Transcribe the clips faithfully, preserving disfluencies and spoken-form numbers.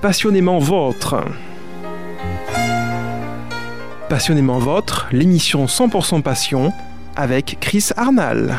Passionnément Vôtre. Passionnément Vôtre, l'émission cent pour cent passion avec Chris Arnal.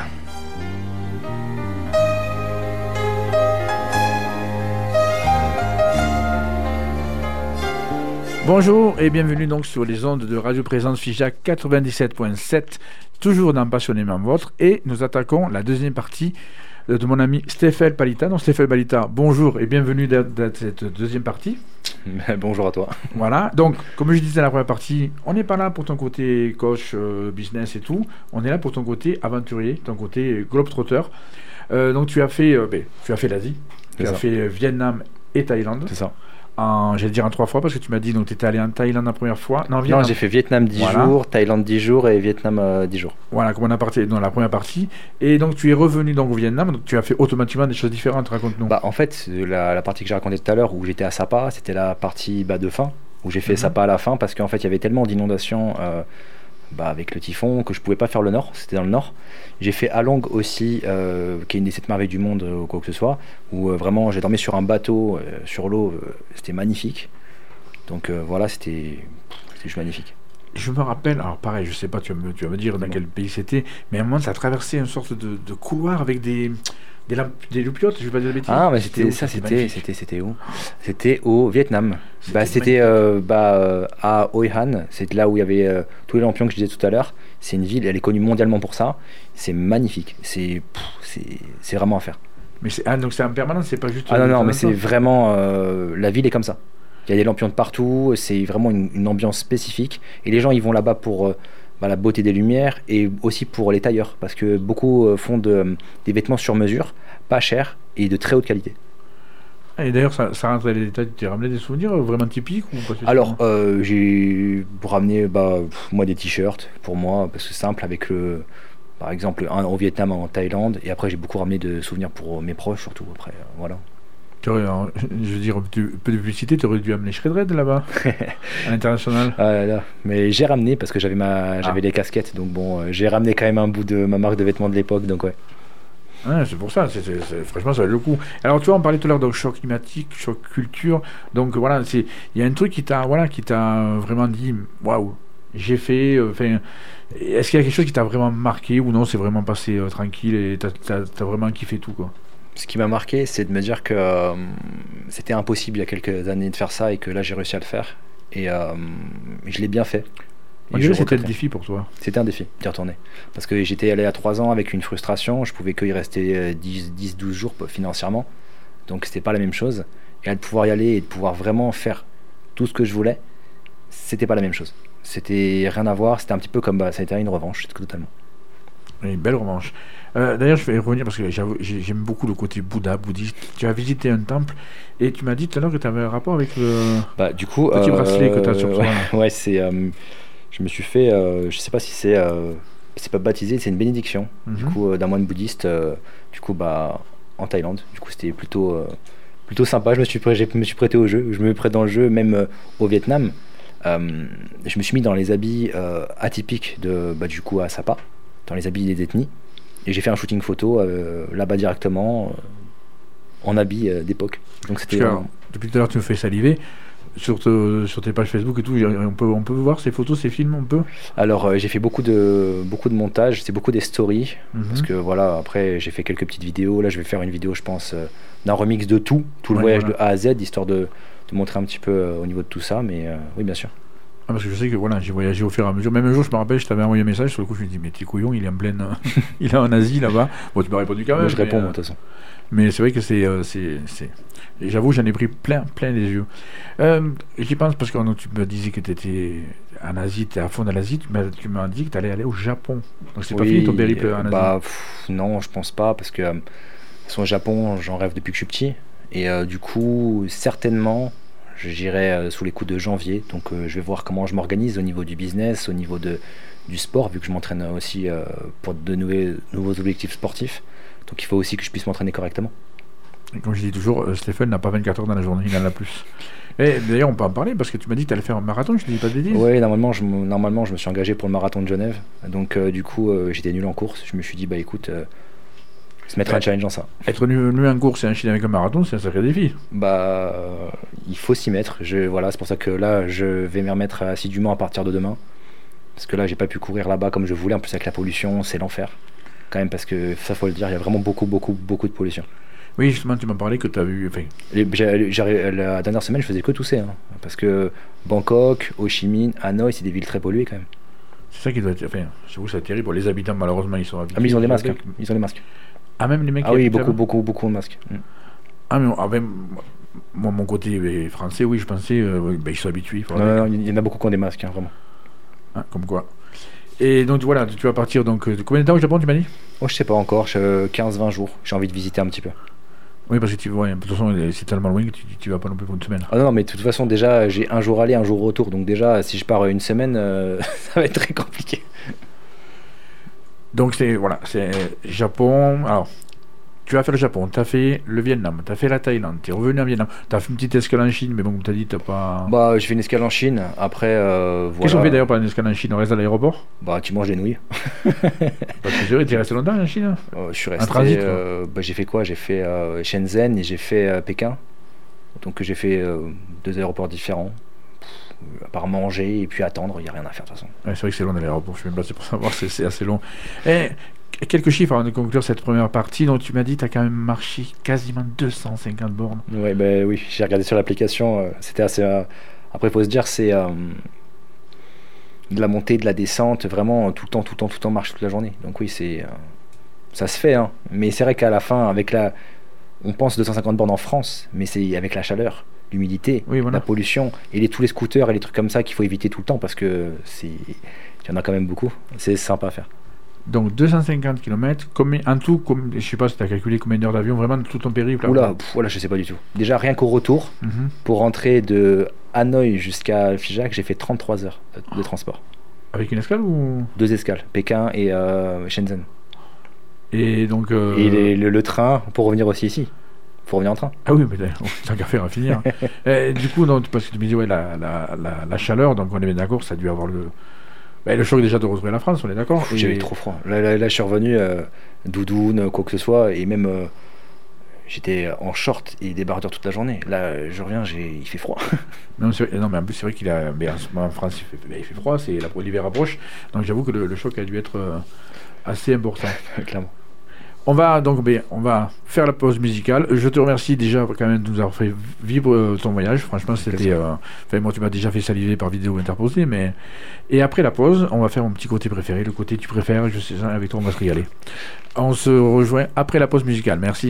Bonjour et bienvenue donc sur les ondes de Radio Présence Figeac quatre-vingt-dix-sept point sept, toujours dans Passionnément Vôtre, et nous attaquons la deuxième partie de mon ami Stéphane Palita. Donc Stéphane Palita, bonjour et bienvenue dans, dans cette deuxième partie. Bonjour à toi. Voilà, donc comme je disais dans la première partie, on n'est pas là pour ton côté coach, euh, business et tout, on est là pour ton côté aventurier, ton côté globetrotter. Euh, donc tu as fait, euh, ben, tu as fait l'Asie, tu C'est as ça. fait Vietnam et Thaïlande. C'est ça. En, j'allais dire en trois fois parce que tu m'as dit donc tu étais allé en Thaïlande la première fois. Non, Non, Vietnam. j'ai fait Vietnam dix Voilà. jours, Thaïlande dix jours et Vietnam euh, dix jours. Voilà, comme on a parti dans la première partie. Et donc tu es revenu donc au Vietnam, donc tu as fait automatiquement des choses différentes, raconte-nous. Bah, en fait, la, la partie que j'ai racontée tout à l'heure où j'étais à Sapa, c'était la partie bah, de fin, où j'ai fait Mhm. Sapa à la fin parce qu'en fait il y avait tellement d'inondations euh, bah, avec le typhon que je pouvais pas faire le nord, c'était dans le nord. J'ai fait Along aussi, euh, qui est une des sept merveilles du monde euh, ou quoi que ce soit, où euh, vraiment j'ai dormi sur un bateau, euh, sur l'eau, euh, c'était magnifique. Donc euh, voilà, c'était c'était juste magnifique. Je me rappelle, alors pareil, je sais pas, tu vas me, tu vas me dire dans quel pays c'était, mais à un moment ça a traversé une sorte de, de couloir avec des des, lamp- des loupiotes, je vais pas dire de bêtises. Ah, mais c'était où ça, c'était magnifique. c'était c'était où? C'était au Vietnam. C'était Bah, c'était euh, bah, euh, à Hoi An, c'est là où il y avait euh, tous les lampions que je disais tout à l'heure. C'est une ville, elle est connue mondialement pour ça. C'est magnifique. C'est pff, c'est c'est vraiment à faire. Mais c'est ah, donc c'est en permanence, c'est pas juste. Ah non euh, non, de mais temps c'est en temps. vraiment euh, la ville est comme ça. Il y a des lampions de partout. C'est vraiment une, une ambiance spécifique. Et les gens ils vont là-bas pour euh, bah, la beauté des lumières et aussi pour les tailleurs parce que beaucoup euh, font de, des vêtements sur mesure, pas chers et de très haute qualité. Et d'ailleurs ça, ça rentre dans les détails, tu as ramené des souvenirs euh, vraiment typiques ou pas spécialement? Alors, euh, j'ai ramené bah, pff, moi des t-shirts pour moi, parce que c'est simple avec le, par exemple, un au Vietnam, un en Thaïlande, et après j'ai beaucoup ramené de souvenirs pour mes proches surtout. Après, euh, voilà. Tu aurais, alors, je veux dire, un peu peu de publicité, tu aurais dû amener Shredred là-bas, à l'international. Ah là là. Mais j'ai ramené parce que j'avais ma, j'avais Ah. les casquettes, donc bon, euh, j'ai ramené quand même un bout de ma marque de vêtements de l'époque, donc ouais. Ouais, c'est pour ça, c'est, c'est, c'est- franchement ça vaut le coup. Alors tu vois, on parlait tout à l'heure de choc climatique, choc culture, donc voilà, c'est, il y a un truc qui t'a, voilà, qui t'a vraiment dit, waouh, j'ai fait, euh, enfin, est-ce qu'il y a quelque chose qui t'a vraiment marqué ou non, c'est vraiment passé euh, tranquille et t'as, t'as, t'as vraiment kiffé tout quoi. Ce qui m'a marqué, c'est de me dire que euh, c'était impossible il y a quelques années de faire ça et que là j'ai réussi à le faire. Et euh, je l'ai bien fait. On Et dirait je que c'était le regrette. défi pour toi. C'était un défi d'y retourner. Parce que j'étais allé à trois ans avec une frustration, je pouvais qu'il restait dix douze jours financièrement, donc c'était pas la même chose. Et de pouvoir y aller et de pouvoir vraiment faire tout ce que je voulais, c'était pas la même chose. C'était rien à voir, c'était un petit peu comme bah, ça a été une revanche, totalement. Une belle revanche. Euh, d'ailleurs, je vais y revenir parce que j'avoue, j'ai- j'aime beaucoup le côté Bouddha, bouddhiste. Tu as visité un temple et tu m'as dit tout à l'heure que tu avais un rapport avec le. Bah, du coup, Petit bracelet que t'as sur toi, ouais, là. ouais, c'est, euh, je me suis fait, euh, je sais pas si c'est, euh, c'est pas baptisé, c'est une bénédiction. Du Mhm. coup, euh, d'un moine bouddhiste, euh, du coup, bah, en Thaïlande. Du coup, c'était plutôt, euh, plutôt sympa. Je me suis, prêt- je me suis prêté au jeu. Je me prête dans le jeu, même euh, au Vietnam. Euh, je me suis mis dans les habits euh, atypiques de, bah, du coup, à Sapa, dans les habits des ethnies, et j'ai fait un shooting photo euh, là-bas directement, euh, en habits euh, d'époque. Donc c'était. Parce que, vraiment- depuis tout à l'heure, tu me fais saliver. Sur, te- sur tes pages Facebook et tout, on peut, on peut voir ces photos, ces films, on peut. Alors euh, j'ai fait beaucoup de beaucoup de montage, c'est beaucoup des stories Mhm. parce que voilà, après j'ai fait quelques petites vidéos, là je vais faire une vidéo je pense euh, d'un remix de tout, tout le Ouais, voyage voilà. de A à Z histoire de, de montrer un petit peu euh, au niveau de tout ça, mais euh, oui bien sûr. Ah, parce que je sais que voilà, j'ai voyagé au fur et à mesure. Même un jour, je me rappelle, je t'avais envoyé un message. Sur le coup, je me dis, mais t'es couillon, il est en pleine. il est en Asie là-bas. Bon, tu m'as répondu quand même. Moi, je mais, réponds euh, moi, de toute façon. Mais c'est vrai que c'est. euh, c'est, c'est... et j'avoue, j'en ai pris plein, plein les yeux. Euh, j'y pense parce que oh, tu me disais que tu étais en Asie, tu es à fond dans l'Asie. Tu m'as, tu m'as dit que tu allais aller au Japon. Donc c'est pas Oui, fini ton périple en Asie. bah, pff, non, je pense pas parce que euh, au Japon, j'en rêve depuis que je suis petit et euh, du coup certainement j'irai euh, sous les coups de janvier, donc euh, je vais voir comment je m'organise au niveau du business, au niveau de, du sport, vu que je m'entraîne aussi euh, pour de nouveaux, nouveaux objectifs sportifs. Donc il faut aussi que je puisse m'entraîner correctement. Et comme je dis toujours, euh, Stéphane n'a pas vingt-quatre heures dans la journée, il en a plus. Et d'ailleurs, on peut en parler parce que tu m'as dit que tu allais faire un marathon, je ne dis pas de bêtises. Oui, normalement je, me- normalement je me suis engagé pour le marathon de Genève. Donc euh, du coup euh, j'étais nul en course. Je me suis dit bah écoute, euh, Se mettre Ouais. un challenge en ça. Être venu en course et enchaîner avec un marathon, c'est un sacré défi. Bah, euh, il faut s'y mettre. Je, voilà, c'est pour ça que là, je vais m'y remettre assidûment à partir de demain. Parce que là, j'ai pas pu courir là-bas comme je voulais. En plus, avec la pollution, c'est l'enfer. Quand même, parce que ça, faut le dire, il y a vraiment beaucoup, beaucoup, beaucoup de pollution. Oui, justement, tu m'as parlé que tu as vu. Enfin, Et j'ai- j'ai- la dernière semaine, je faisais que tousser. Hein, parce que Bangkok, Ho Chi Minh, Hanoï, c'est des villes très polluées quand même. c'est ça qui doit être. Enfin, j'avoue, c'est terrible. Les habitants, malheureusement, ils sont habitués. Ah, mais ils ont des masques. avec- Hein. Ils ont des masques. Ah, même les mecs Ah qui oui, habitent beaucoup, là-bas beaucoup, beaucoup de masques. Mm. Ah, mais ah, ben, moi, mon côté euh, français, oui, je pensais. euh, oui, ben, ils sont habitués. il faudra Non, dire. non, il y en a beaucoup qui ont des masques, hein, vraiment. Hein, comme quoi. Et donc, voilà, tu vas partir. Donc, de combien de temps au Japon, tu m'as dit? Oh, je sais pas encore, je- quinze vingt jours. J'ai envie de visiter un petit peu. Oui, parce que tu vois, de toute façon, c'est tellement loin que tu, tu vas pas non plus pour une semaine. Ah non, non, mais de toute façon, déjà, j'ai un jour aller, un jour retour. Donc, déjà, si je pars une semaine, euh, ça va être très compliqué. Donc, c'est. Voilà, c'est Japon. Alors. Tu as fait le Japon, tu as fait le Vietnam, tu as fait la Thaïlande, tu es revenu en Vietnam, tu as fait une petite escale en Chine, mais bon, comme tu as dit, tu pas. Bah, je fais une escale en Chine. Après, euh, voilà. Qu'est-ce qu'on fait d'ailleurs par une escale en Chine? On reste à l'aéroport? Bah, tu manges des nouilles. Parce que c'est vrai, tu es resté longtemps en Chine? Euh, je suis resté. transit, quoi. euh, bah, j'ai fait quoi? J'ai fait euh, Shenzhen et j'ai fait euh, Pékin. Donc, j'ai fait euh, deux aéroports différents. Pff, à part manger et puis attendre, il n'y a rien à faire de toute façon. Ouais, c'est vrai que c'est long de l'aéroport, je suis même placé pour savoir, c'est c'est assez long. Et quelques chiffres avant de conclure cette première partie. Donc, tu m'as dit, tu as quand même marché quasiment deux cent cinquante bornes. Ouais, bah, oui, j'ai regardé sur l'application. euh, C'était assez. euh, Après, il faut se dire, c'est euh, de la montée, de la descente, vraiment tout le temps, tout le temps, tout le temps, marche toute la journée. Donc, oui, c'est. euh, Ça se fait, hein. Mais c'est vrai qu'à la fin, avec la. On pense deux cent cinquante bornes en France, mais c'est avec la chaleur, l'humidité, Oui, voilà. la pollution et les, tous les scooters et les trucs comme ça qu'il faut éviter tout le temps parce que c'est. Il y en a quand même beaucoup. C'est sympa à faire. Donc, deux cent cinquante kilomètres. Combien, en tout, comme, je sais pas si tu as calculé combien d'heures d'avion, vraiment tout ton périple. là. Oula, pff, voilà, je sais pas du tout. Déjà, rien qu'au retour, Mhm. pour rentrer de Hanoï jusqu'à Figeac, j'ai fait trente-trois heures de, de transport. Avec une escale ou. Deux escales, Pékin et euh, Shenzhen. Et donc. euh, Et les- le, le train pour revenir aussi ici. Faut revenir en train. Ah oui, mais oh, tant qu'à faire à finir. Et du coup, donc, parce que tu me dis, ouais, la, la, la, la chaleur, donc on est bien d'accord, ça a dû avoir le. Bah, le choc déjà de retrouver la France, on est d'accord. Pff, J'avais Et- trop froid. Là, là, là, je suis revenu, euh, doudoune, quoi que ce soit, et même euh, j'étais en short et débardeur toute la journée. Là, je reviens, j'ai, il fait froid. Non, c'est vrai- non, mais en plus, c'est vrai qu'il a. Mais en ce moment, en France, il fait, ben, il fait froid, c'est la- l'hiver approche. Donc j'avoue que le, le choc a dû être euh, assez important. Clairement. On va donc ben, on va faire la pause musicale. Je te remercie déjà quand même de nous avoir fait vivre euh, ton voyage. Franchement, c'était. Euh, enfin, moi, tu m'as déjà fait saliver par vidéo interposée, mais. Et après la pause, on va faire mon petit côté préféré, le côté tu préfères. Je sais, avec toi, on va se régaler. On se rejoint après la pause musicale. Merci.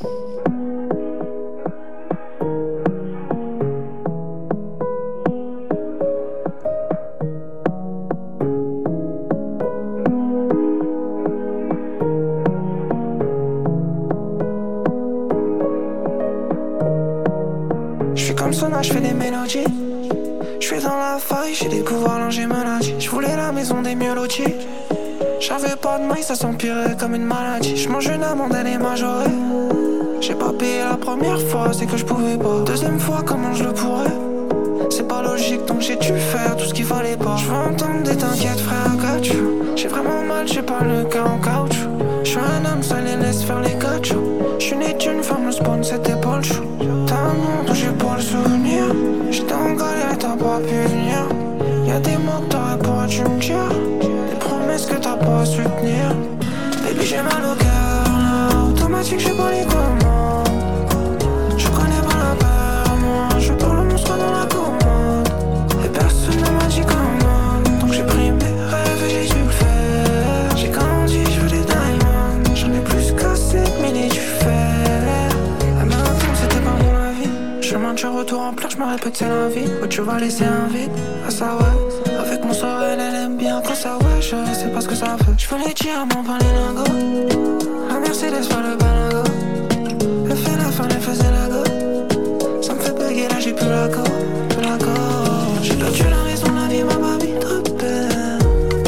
Je suis comme Sona, je fais des mélodies. Je suis dans la faille, j'ai des pouvoirs, là j'ai maladie. Je voulais la maison des mieux lotis. J'avais pas de maille, ça s'empirait comme une maladie. Je mange une amende, elle est majorée. J'ai pas payé la première fois, c'est que je pouvais pas. Deuxième fois, comment je le pourrais? C'est pas logique, donc j'ai dû faire tout ce qu'il fallait pas. Je veux entendre des t'inquiètes, frère, caoutchouc. J'ai vraiment mal, j'ai pas le cas en caoutchouc. Je suis un homme, ça les laisse faire les gâteaux. Je suis né d'une femme, le spawn c'était pas le chou. T'as un monde où j'ai pas le souvenir. J'étais en galère, t'as pas pu venir. Y'a des mots que t'aurais pas dû me dire. Des promesses que t'as pas su tenir. Baby, j'ai mal au cœur là. Automatique, j'ai pas les commandes. Je connais pas la peur, moi. Je parle le monstre dans la commande. Et personne ne m'a dit comment. Donc j'ai pris mes rêves et j'ai dû le faire. J'ai grandi, je veux des diamonds. J'en ai plus cassé que mille du fer. La marathon, c'était pas mon avis. Chemin du retour en pleurs, je me répète, c'est la vie. Où tu vas laisser un vide. Ah, ça ouais. Avec mon soeur, elle, elle aime bien quand ça ouais. Je sais pas ce que ça fait. Je veux les diamants, pas les lingots. La Mercedes, pas le balago. Elle fait la fin, elle faisait la go. Ça me fait bugger, là j'ai plus la go. Plus la go. J'ai perdu la raison, la vie m'a pas mis de repère.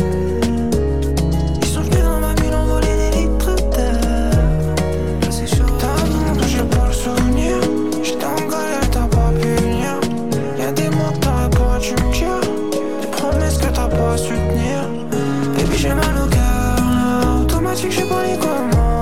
Ils sont venus dans ma bulle, ont volé des litres d'air. Là c'est chaud. T'as un monde où j'ai pas le souvenir. J'étais en galère, t'as pas pu venir. Y'a des mots que t'aurais pas dû me dire. Des promesses que t'as pas su tenir. Baby, j'ai mal au cœur là. Automatique, j'ai pas les commandes.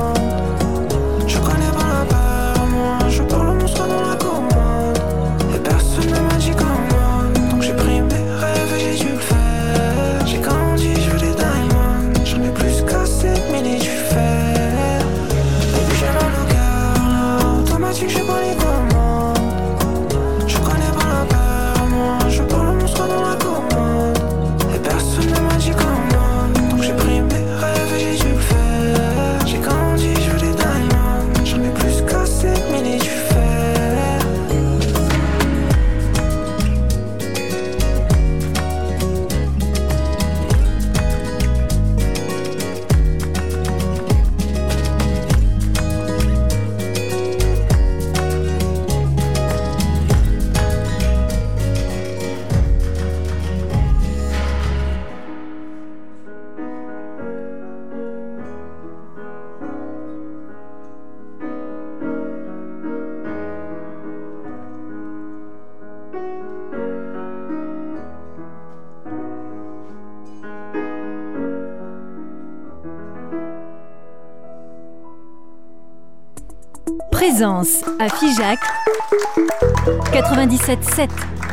Présence à Figeac quatre-vingt-dix-sept sept.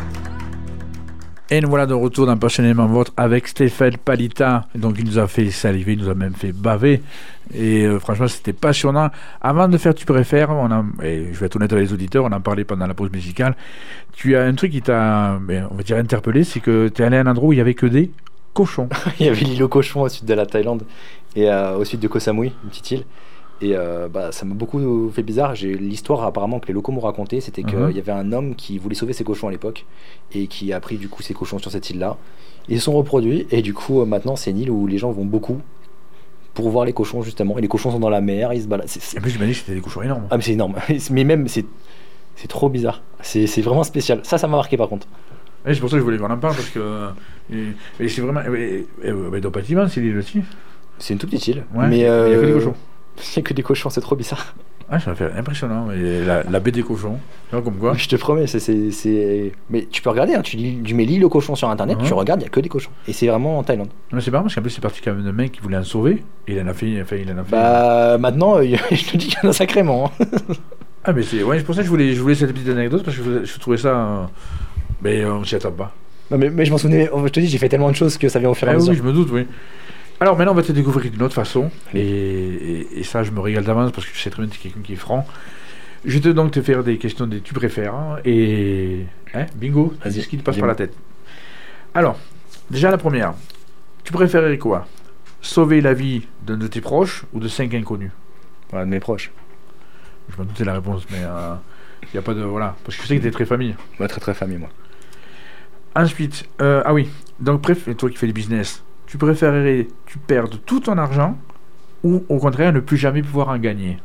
Et nous voilà de retour dans Passionnément Vôtre avec Stéphane Palita. Donc il nous a fait saliver, il nous a même fait baver. Et euh, franchement, c'était passionnant. Avant de faire Tu préfères, on a, et je vais être honnête avec les auditeurs, on en parlait pendant la pause musicale. Tu as un truc qui t'a, on va dire, interpellé, c'est que tu es allé à un endroit où il n'y avait que des cochons. Il y avait l'île aux cochons au sud de la Thaïlande et euh, au sud de Koh Samui, une petite île. Et euh, bah, ça m'a beaucoup fait bizarre. J'ai l'histoire apparemment que les locaux m'ont raconté, c'était qu'il Mm-hmm. y avait un homme qui voulait sauver ses cochons à l'époque et qui a pris du coup ses cochons sur cette île-là. Ils se sont reproduits et du coup euh, maintenant c'est une île où les gens vont beaucoup pour voir les cochons justement. Et les cochons sont dans la mer, ils se baladent. C'est, c'est... En plus, j'imagine que c'était des cochons énormes. Ah mais c'est énorme. Mais même c'est c'est trop bizarre. C'est c'est vraiment spécial. Ça ça m'a marqué par contre. Et c'est pour ça que je voulais qu'on en parle parce que et, et c'est vraiment. Et, et, et, dans Bâtiment, c'est l'île aussi. C'est une toute petite île. Ouais, mais euh, il n'y a que des cochons. Il n'y a que des cochons, c'est trop bizarre. Ah, ça m'a fait impressionnant. Et la, la baie des cochons, tu vois, comme quoi. Je te promets, c'est, c'est, c'est... Mais tu peux regarder, hein, tu, lis, tu mets l'île aux cochons sur internet, Uh-huh. tu regardes, il n'y a que des cochons. Et c'est vraiment en Thaïlande. Non, c'est pas parce qu'en plus, c'est parti quand même d'un mec qui voulait en sauver. Et il en a fait. Enfin, il en a fait Bah, maintenant, euh, je te dis qu'il y en a sacrément. Hein. Ah, mais c'est. Ouais, c'est pour ça que je voulais, je voulais cette petite anecdote parce que je, je trouvais ça. Euh... Mais on s'y attend pas. Non, mais, mais je m'en souvenais, je te dis, j'ai fait tellement de choses que ça vient au fur et à Ah, mesure. oui, je me doute, oui. Alors maintenant, on va te découvrir d'une autre façon. Et, et, et ça, je me régale d'avance parce que je sais très bien que tu es quelqu'un qui est franc. Je vais donc te faire des questions des tu préfères. Hein, et. Hein, bingo, Vas-y, c'est ce qui te passe dis-moi. par la tête. Alors, déjà la première. Tu préférerais quoi? Sauver la vie d'un de tes proches ou de cinq inconnus? Voilà, de mes proches. Je me doutais la réponse, mais il euh, n'y a pas de. Voilà. Parce que je sais que tu es très famille. Moi, très très famille, moi. Ensuite, euh, ah oui, donc préf- toi qui fais du business, tu préférerais tu perdre tout ton argent ou au contraire ne plus jamais pouvoir en gagner?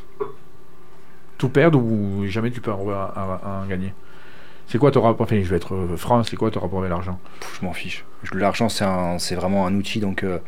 Tout perdre ou jamais tu peux en, en, en gagner? C'est quoi ton rapport? Enfin, je vais être euh, franc, c'est quoi ton rapport avec l'argent? Pff, je m'en fiche. Je- L'argent, c'est, un, c'est vraiment un outil, donc euh,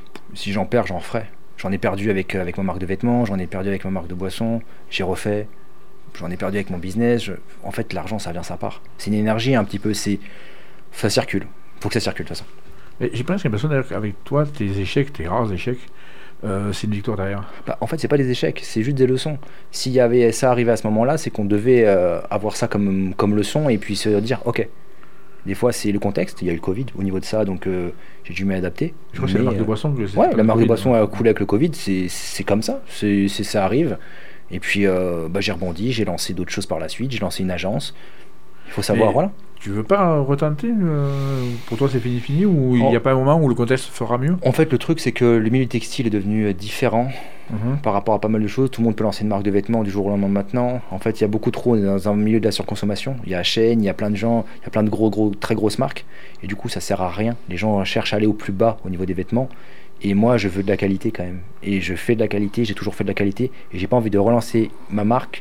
si j'en perds, j'en referai. J'en ai perdu avec, euh, avec ma marque de vêtements, j'en ai perdu avec ma marque de boissons, j'ai refait. J'en ai perdu avec mon business. Je... En fait, l'argent, ça vient, ça part. C'est une énergie un petit peu, c'est... Ça circule. Faut que ça circule, de toute façon. Et j'ai presque l'impression d'ailleurs qu'avec toi, tes échecs, tes rares échecs, euh, c'est une victoire derrière. Bah, en fait, c'est pas des échecs, c'est juste des leçons. S'il y avait ça arrivé à ce moment-là, c'est qu'on devait euh, avoir ça comme, comme leçon et puis se dire, ok. Des fois, c'est le contexte. Il y a eu le Covid au niveau de ça, donc euh, j'ai dû m'adapter. Je crois que c'est la Mais, marque de euh, boisson que c'est Ouais, pas la le marque de Covid, boisson hein. a coulé avec le Covid, c'est, c'est comme ça, c'est, c'est, ça arrive. Et puis, euh, bah, j'ai rebondi, j'ai lancé d'autres choses par la suite, j'ai lancé une agence. Il faut savoir, Mais voilà. Tu veux pas retenter euh, Pour toi, c'est fini, fini ou il n'y a Oh. pas un moment où le contexte fera mieux? En fait, le truc, c'est que le milieu textile est devenu euh, différent Mhm. par rapport à pas mal de choses. Tout le monde peut lancer une marque de vêtements du jour au lendemain maintenant. En fait, il y a beaucoup trop dans un milieu de la surconsommation. Il y a H et M, il y a plein de gens, il y a plein de gros, gros, très grosses marques. Et du coup, ça sert à rien. Les gens cherchent à aller au plus bas au niveau des vêtements. Et moi, je veux de la qualité quand même. Et je fais de la qualité, j'ai toujours fait de la qualité. Et j'ai pas envie de relancer ma marque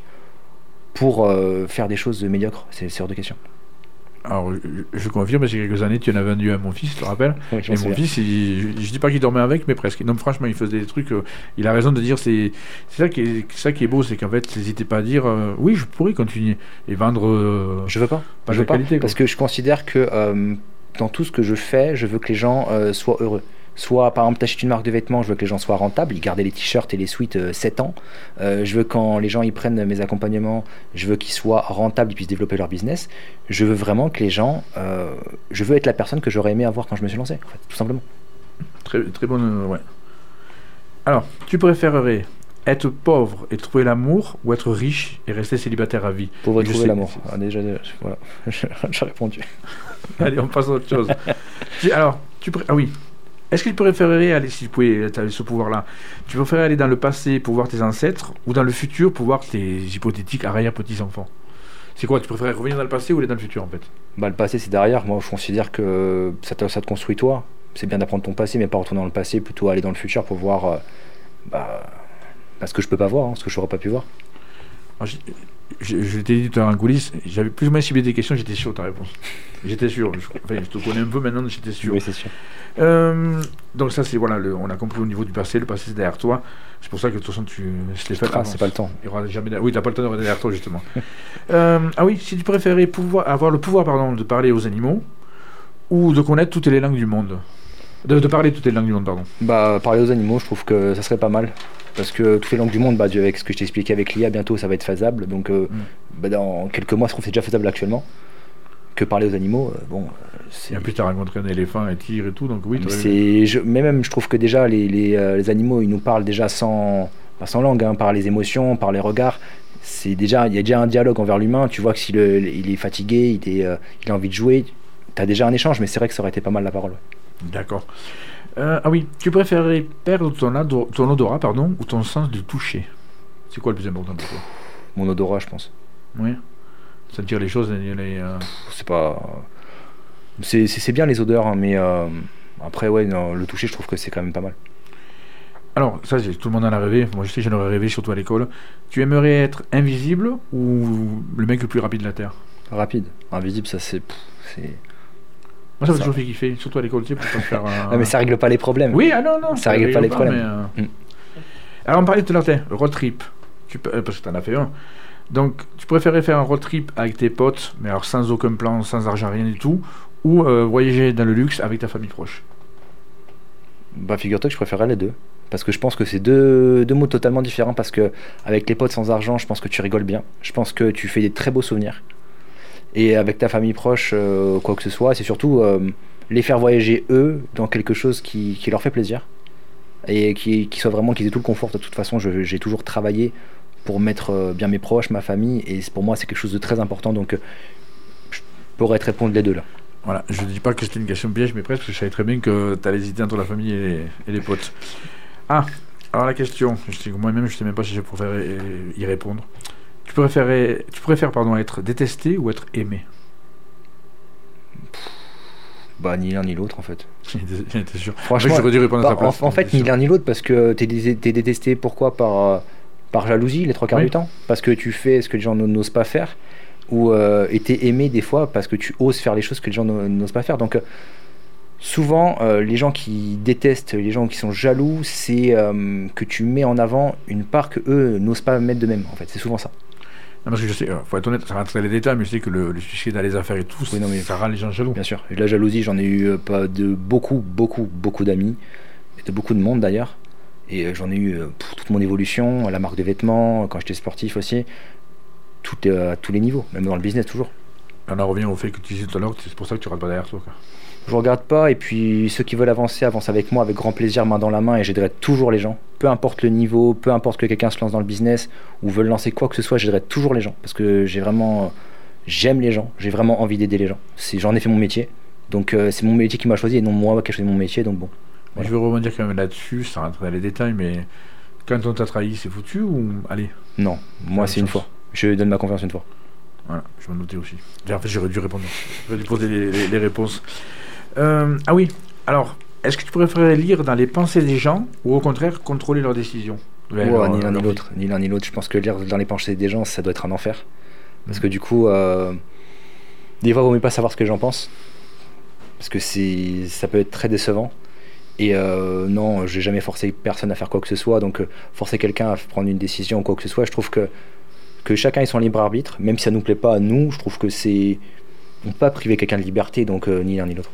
pour euh, faire des choses médiocres. C'est, c'est hors de question. Alors, je, je confirme, parce qu'il y a quelques années, tu en as vendu à mon fils, tu te rappelles? Oui, je Et m'en mon souviens. fils, il- je, je dis pas qu'il dormait avec, mais presque. Non, franchement, il faisait des trucs. euh, il a raison de dire, c'est, c'est ça qui est, ça qui est beau, c'est qu'en fait, n'hésitez pas à dire, euh, oui, je pourrais continuer et vendre. euh, Je veux pas. Pas je de veux pas. qualité, quoi. Parce que je considère que euh, dans tout ce que je fais, je veux que les gens euh, soient heureux. Soit, par exemple, t'achètes une marque de vêtements, je veux que les gens soient rentables, ils gardent les t-shirts et les sweats euh, sept ans. Euh, je veux quand les gens ils prennent mes accompagnements, je veux qu'ils soient rentables, ils puissent développer leur business. Je veux vraiment que les gens... euh, je veux être la personne que j'aurais aimé avoir quand je me suis lancé, en fait, tout simplement. Très, très bonne. euh, ouais. Alors, tu préférerais être pauvre et trouver l'amour ou être riche et rester célibataire à vie? Pauvre et Je trouver sais- l'amour. Ah, déjà, déjà, voilà, j'ai répondu. Allez, on passe à autre chose. Tu- Alors, tu pré- ah oui. Est-ce que tu préférerais aller, si tu pouvais, tu avais ce pouvoir-là, tu préférerais aller dans le passé pour voir tes ancêtres ou dans le futur pour voir tes hypothétiques arrière-petits-enfants? C'est quoi? Tu préférais revenir dans le passé ou aller dans le futur en fait? Bah, le passé, c'est derrière. Moi, je considère que ça te, ça te construit toi. C'est bien d'apprendre ton passé, mais pas retourner dans le passé, plutôt aller dans le futur pour voir euh, bah, bah, ce que je peux pas voir, hein, ce que je n'aurais pas pu voir. Alors, je, je, je t'ai dit tout à l'heure en coulisses, j'avais plus ou moins ciblé des questions, j'étais sûr de ta réponse. J'étais sûr. Je, enfin, je te connais un peu maintenant, j'étais sûr. Oui, c'est sûr. Euh, donc ça c'est voilà, le, on a compris au niveau du passé, le passé c'est derrière toi. C'est pour ça que de toute façon tu, Stéphane, Ah, avance. c'est pas le temps. Il y aura jamais. Oui, t'as pas le temps de regarder derrière toi justement. euh, ah oui, si tu préférais pouvoir avoir le pouvoir pardon de parler aux animaux ou de connaître toutes les langues du monde. De, de parler toutes les langues du monde, pardon. Bah, parler aux animaux, je trouve que ça serait pas mal. Parce que toutes les langues du monde, bah, avec ce que je t'ai expliqué avec l'I A, bientôt ça va être faisable. Donc euh, mm. bah, dans quelques mois, je trouve que c'est déjà faisable actuellement. Que parler aux animaux, euh, bon. C'est... Et en plus, tu as rencontré un éléphant, un tigre et tout, donc oui. Mais, c'est, je, mais même, je trouve que déjà, les, les, euh, les animaux, ils nous parlent déjà sans, pas sans langue, hein, par les émotions, par les regards. C'est déjà, il y a déjà un dialogue envers l'humain. Tu vois que s'il le, il est fatigué, il, est, euh, il a envie de jouer, tu as déjà un échange, mais c'est vrai que ça aurait été pas mal la parole. Ouais. D'accord. Euh, ah oui, tu préférerais perdre ton, ado- ton odorat pardon, ou ton sens du toucher? C'est quoi le plus important pour toi? Mon odorat, je pense. Oui. Sentir les choses, les, les, euh... c'est pas. C'est, c'est, c'est bien les odeurs, hein, mais euh, après, ouais, non, le toucher, je trouve que c'est quand même pas mal. Alors, ça, tout le monde en a rêvé. Moi, je sais, j'en aurais rêvé, surtout à l'école. Tu aimerais être invisible ou le mec le plus rapide de la Terre? Rapide. Invisible, ça, c'est. Pff, c'est... Moi, ça m'a toujours fait kiffer, surtout à l'école, tu sais, pour pas faire. Un... Ah, mais ça règle pas les problèmes. Oui, ah non, non. Ça, ça règle pas les pas, problèmes. Mais, euh... mm. Alors, on parlait tout à l'heure, le road trip. Tu peux... Parce que tu en as fait un. Donc, tu préférais faire un road trip avec tes potes, mais alors sans aucun plan, sans argent, rien du tout, ou euh, voyager dans le luxe avec ta famille proche? Bah, figure-toi que je préférerais les deux. Parce que je pense que c'est deux, deux mots totalement différents. Parce que avec les potes sans argent, je pense que tu rigoles bien. Je pense que tu fais des très beaux souvenirs. Et avec ta famille proche, euh, quoi que ce soit, c'est surtout euh, les faire voyager eux dans quelque chose qui, qui leur fait plaisir. Et qui, qui soit vraiment, qu'ils aient tout le confort. De toute façon, je, j'ai toujours travaillé pour mettre bien mes proches, ma famille. Et pour moi, c'est quelque chose de très important. Donc, euh, je pourrais te répondre les deux là. Voilà, je ne dis pas que c'était une question piège, mais presque, parce que je savais très bien que tu allais hésiter entre la famille et les, et les potes. Ah, alors la question, je sais, moi-même, je ne sais même pas si je préfère y répondre. Tu préfères, tu préfères pardon, être détesté ou être aimé? Bah, ni l'un ni l'autre, en fait. J'étais sûr. Franchement, j'aurais dû répondre bah, à ta place. En, en fait, ni l'un ni l'autre, parce que tu es détesté, pourquoi? Par, par jalousie, les trois quarts oui. du temps. Parce que tu fais ce que les gens n'osent pas faire. Ou euh, été aimé des fois parce que tu oses faire les choses que les gens n'osent pas faire. Donc euh, souvent euh, les gens qui détestent, les gens qui sont jaloux, c'est euh, que tu mets en avant une part que eux n'osent pas mettre de même. En fait, c'est souvent ça. Non, parce que je sais, euh, faut être honnête, ça rentre dans les détails, mais je sais que le, le suicide dans les affaires et tout, oui, non, mais ça rend les gens jaloux. Bien sûr. Et de la jalousie, j'en ai eu euh, pas de beaucoup, beaucoup, beaucoup d'amis, et de beaucoup de monde d'ailleurs. Et euh, j'en ai eu euh, pour toute mon évolution, la marque de vêtements, quand j'étais sportif aussi. Tout, euh, à tous les niveaux, même dans le business toujours. On en revient au fait que tu disais tout à l'heure, c'est pour ça que tu ne regardes pas derrière toi. Quoi. Je ne regarde pas, et puis ceux qui veulent avancer, avancent avec moi avec grand plaisir, main dans la main, et j'aiderai toujours les gens. Peu importe le niveau, peu importe que quelqu'un se lance dans le business, ou veulent lancer quoi que ce soit, j'aiderai toujours les gens. Parce que j'ai vraiment, j'aime les gens, j'ai vraiment envie d'aider les gens. C'est, j'en ai fait mon métier, donc euh, c'est mon métier qui m'a choisi, et non moi qui ai choisi mon métier, donc bon. Voilà. Je veux rebondir quand même là-dessus, ça rentre dans les détails, mais quand on t'a trahi, c'est foutu ou allez? Non, moi c'est une fois. Je donne ma confiance une fois. Voilà, je m'en doutais aussi. En fait, j'aurais dû répondre. J'aurais dû poser les, les, les réponses. Euh, ah oui, alors, est-ce que tu préférerais lire dans les pensées des gens ou au contraire contrôler leurs décisions? Ouais, alors, ni l'un ni l'autre. Ni l'un ni l'autre. Je pense que lire dans les pensées des gens, ça doit être un enfer. Parce que du coup, euh, des fois, il vaut mieux pas savoir ce que les gens pensent. Parce que c'est, ça peut être très décevant. Et euh, non, j'ai jamais forcé personne à faire quoi que ce soit. Donc, euh, forcer quelqu'un à prendre une décision ou quoi que ce soit, je trouve que que chacun ait son libre arbitre, même si ça nous plaît pas à nous, je trouve que c'est... On peut pas priver quelqu'un de liberté, donc euh, ni l'un ni l'autre.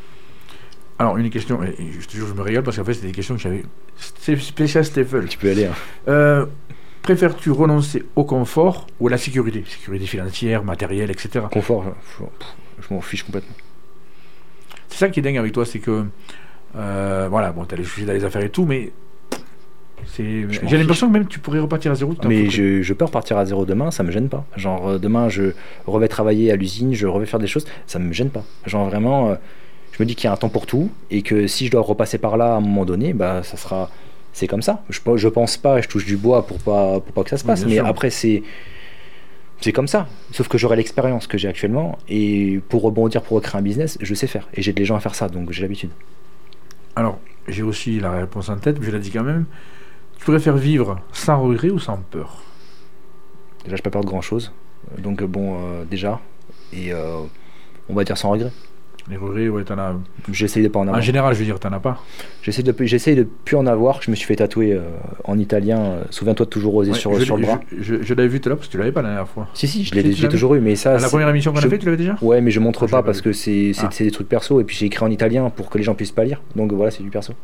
Alors, une question, et je te jure, je me régale, parce qu'en fait, c'est des questions que j'avais... C'est spécial Stéphane. Tu peux aller. Hein. Euh, préfères-tu renoncer au confort ou à la sécurité? Sécurité financière, matérielle, et cetera. Confort, je, je m'en fiche complètement. C'est ça qui est dingue avec toi, c'est que... Euh, voilà, bon, t'as les soucis dans les affaires et tout, mais... C'est... J'ai l'impression que même tu pourrais repartir à zéro. Mais je, je peux repartir à zéro demain, ça me gêne pas. Genre euh, demain je revais travailler à l'usine, je revais faire des choses, ça me gêne pas. Genre vraiment, euh, je me dis qu'il y a un temps pour tout et que si je dois repasser par là à un moment donné, bah ça sera, c'est comme ça. Je, je pense pas, je touche du bois pour pas, pour pas que ça se passe, oui, mais sûr. Après c'est, c'est comme ça. Sauf que j'aurai l'expérience que j'ai actuellement et pour rebondir, pour recréer un business, je sais faire et j'aide les gens à faire ça, donc j'ai l'habitude. Alors j'ai aussi la réponse en tête, mais je la dis quand même. Tu préfères vivre sans regret ou sans peur? Déjà, j'ai pas peur de grand chose. Donc, bon, euh, déjà. Et euh, on va dire sans regret. Les regrets, ouais, t'en as. J'essaye de pas en avoir. En général, je veux dire, t'en as pas. J'essaye de, j'essaye de plus en avoir. Je me suis fait tatouer euh, en italien. euh, Souviens-toi de toujours oser Ouais, sur, je, sur le je- bras. Je, je l'avais vu tout à l'heure parce que tu l'avais pas la dernière fois. Si, si, je Si, l'ai, tu j'ai l'avais toujours eu, mais ça. À la c'est- première émission qu'on je- a fait, tu l'avais déjà Ouais, mais je montre Ah, je pas l'ai pas parce vu. que c'est, c'est, Ah. c'est des trucs perso. Et puis j'ai écrit en italien pour que les gens puissent pas lire. Donc voilà, c'est du perso.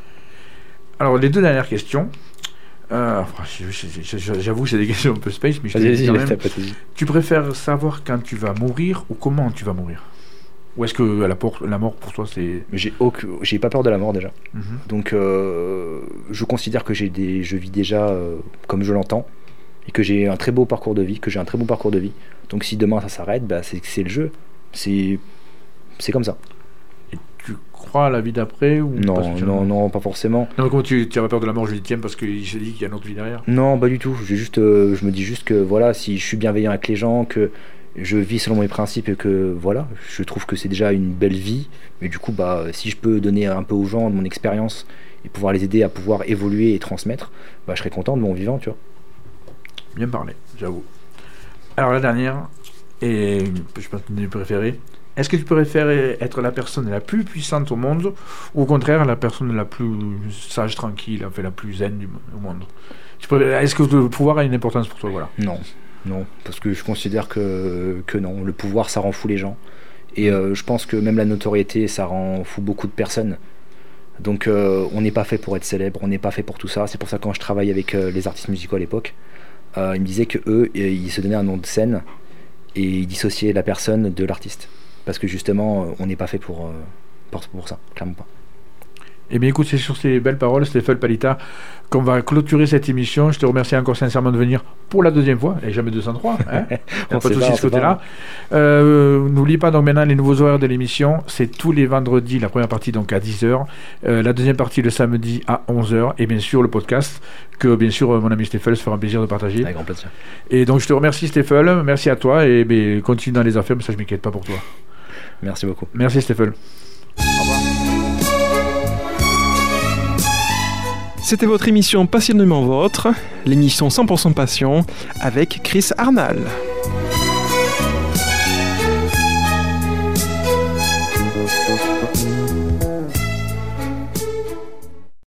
Alors, les deux dernières questions. Euh, enfin, je- je- je- j'avoue que c'est des questions un peu space, mais je te Vas-y, dis vas-y, quand laisse même. ta pathésie. Tu préfères savoir quand tu vas mourir ou comment tu vas mourir? Ou est-ce que la, por- la mort pour toi c'est. Mais j'ai, aucun- j'ai pas peur de la mort déjà. Mhm. Donc euh, je considère que j'ai des, je vis déjà euh, comme je l'entends et que j'ai un très beau parcours de vie, que j'ai un très bon parcours de vie. Donc si demain ça s'arrête, bah, c'est, c'est le jeu. C'est, c'est comme ça. Et tu crois à la vie d'après ou pas Non, spécialement? non, non, pas forcément. Non, mais comment tu, tu as pas peur de la mort? Je dis tiens parce qu'il se dit qu'il y a une autre vie derrière. Non, pas du tout. J'ai juste, euh, je me dis juste que voilà, si je suis bienveillant avec les gens, que je vis selon mes principes et que voilà, je trouve que c'est déjà une belle vie. Mais du coup, bah, si je peux donner un peu aux gens de mon expérience et pouvoir les aider à pouvoir évoluer et transmettre, bah, je serais content de mon vivant, tu vois. Bien parlé, j'avoue. Alors la dernière, et je pense que tu es préférée. Est-ce que tu préfères être la personne la plus puissante au monde ou au contraire la personne la plus sage, tranquille, enfin, la plus zen du mo- au monde? Tu préfères- Est-ce que le pouvoir a une importance pour toi? Voilà. Non, non, parce que je considère que, que non, le pouvoir ça rend fou les gens. Et euh, je pense que même la notoriété ça rend fou beaucoup de personnes. Donc euh, on n'est pas fait pour être célèbre, on n'est pas fait pour tout ça. C'est pour ça que quand je travaille avec euh, les artistes musicaux à l'époque, euh, ils me disaient que eux, euh, ils se donnaient un nom de scène et ils dissociaient la personne de l'artiste. Parce que justement, euh, on n'est pas fait pour, euh, pour, pour ça, clairement pas. Eh bien écoute, c'est sur ces belles paroles, Stéphane Palita, qu'on va clôturer cette émission. Je te remercie encore sincèrement de venir pour la deuxième fois, et jamais deux cent trois, hein. Il n'y a On pas de sait souci pas, de on ce sait côté-là. Euh, N'oublie pas donc maintenant les nouveaux horaires de l'émission, c'est tous les vendredis, la première partie donc à dix heures, euh, la deuxième partie le samedi à onze heures, et bien sûr le podcast, que bien sûr euh, mon ami Stéphane se fera un plaisir de partager. Avec grand plaisir. Et donc je te remercie Stéphane, merci à toi, et ben, continue dans les affaires, mais ça je m'inquiète pas pour toi. Merci beaucoup. Merci Stéphane. C'était votre émission Passionnément Vôtre, l'émission cent pour cent Passion avec Chris Arnal.